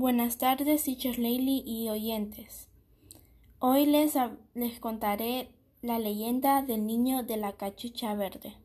Buenas tardes, teacher Leili y oyentes. Hoy les contaré la leyenda del niño de la cachucha verde.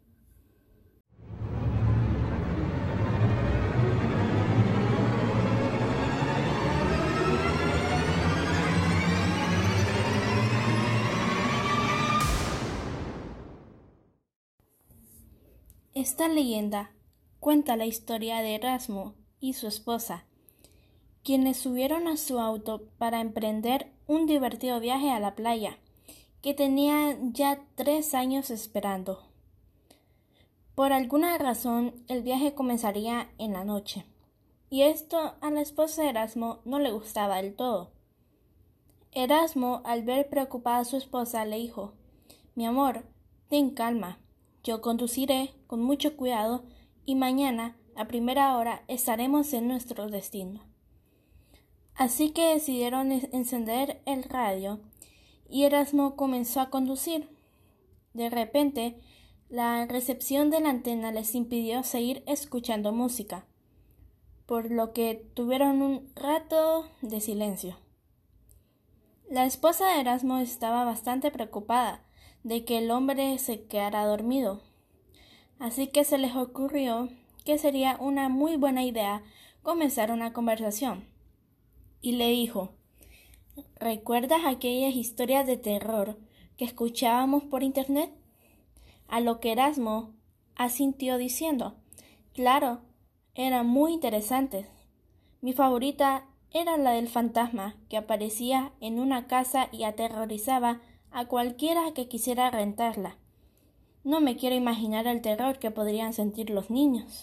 Esta leyenda cuenta la historia de Erasmo y su esposa, quienes subieron a su auto para emprender un divertido viaje a la playa, que tenían ya 3 años esperando. Por alguna razón, el viaje comenzaría en la noche, y esto a la esposa de Erasmo no le gustaba del todo. Erasmo, al ver preocupada a su esposa, le dijo: «Mi amor, ten calma, yo conduciré con mucho cuidado y mañana, a primera hora, estaremos en nuestro destino». Así que decidieron encender el radio y Erasmo comenzó a conducir. De repente, la recepción de la antena les impidió seguir escuchando música, por lo que tuvieron un rato de silencio. La esposa de Erasmo estaba bastante preocupada de que el hombre se quedara dormido, así que se les ocurrió que sería una muy buena idea comenzar una conversación. Y le dijo: «¿Recuerdas aquellas historias de terror que escuchábamos por internet?». A lo que Erasmo asintió diciendo: «Claro, eran muy interesantes. Mi favorita era la del fantasma que aparecía en una casa y aterrorizaba a cualquiera que quisiera rentarla. No me quiero imaginar el terror que podrían sentir los niños».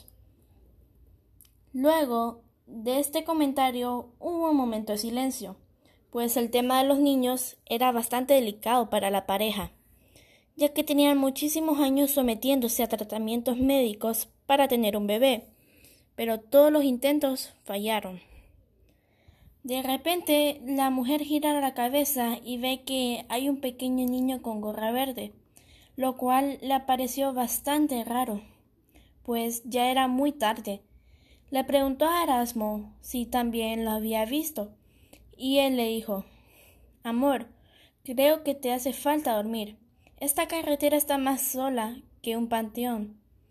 Luego de este comentario hubo un momento de silencio, pues el tema de los niños era bastante delicado para la pareja, ya que tenían muchísimos años sometiéndose a tratamientos médicos para tener un bebé, pero todos los intentos fallaron. De repente, la mujer gira la cabeza y ve que hay un pequeño niño con gorra verde, lo cual le pareció bastante raro, pues ya era muy tarde. Le preguntó a Erasmo si también lo había visto, y él le dijo: «Amor, creo que te hace falta dormir. Esta carretera está más sola que un panteón».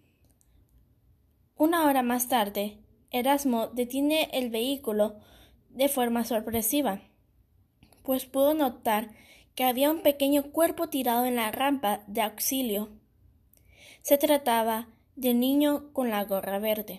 Una hora más tarde, Erasmo detiene el vehículo de forma sorpresiva, pues pudo notar que había un pequeño cuerpo tirado en la rampa de auxilio. Se trataba del niño con la gorra verde.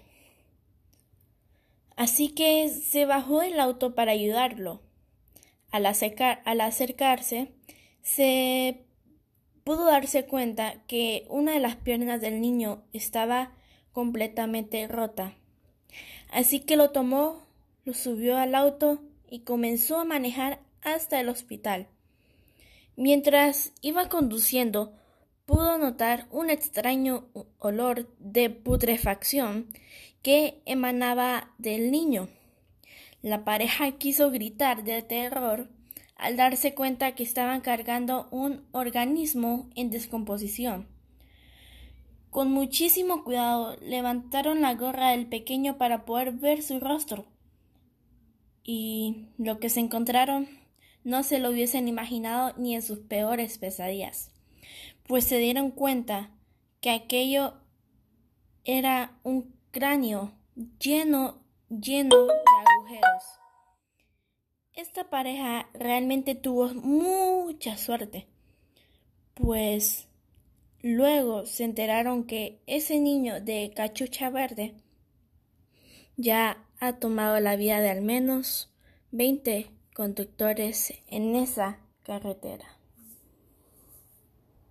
Así que se bajó del auto para ayudarlo. Al acercarse, se pudo darse cuenta que una de las piernas del niño estaba completamente rota. Así que lo tomó, lo subió al auto y comenzó a manejar hasta el hospital. Mientras iba conduciendo, pudo notar un extraño olor de putrefacción que emanaba del niño. La pareja quiso gritar de terror al darse cuenta que estaban cargando un organismo en descomposición. Con muchísimo cuidado levantaron la gorra del pequeño para poder ver su rostro, y lo que se encontraron no se lo hubiesen imaginado ni en sus peores pesadillas, pues se dieron cuenta que aquello era un cráneo lleno de agujeros. Esta pareja realmente tuvo mucha suerte, pues luego se enteraron que ese niño de cachucha verde ya ha tomado la vida de al menos 20 conductores en esa carretera.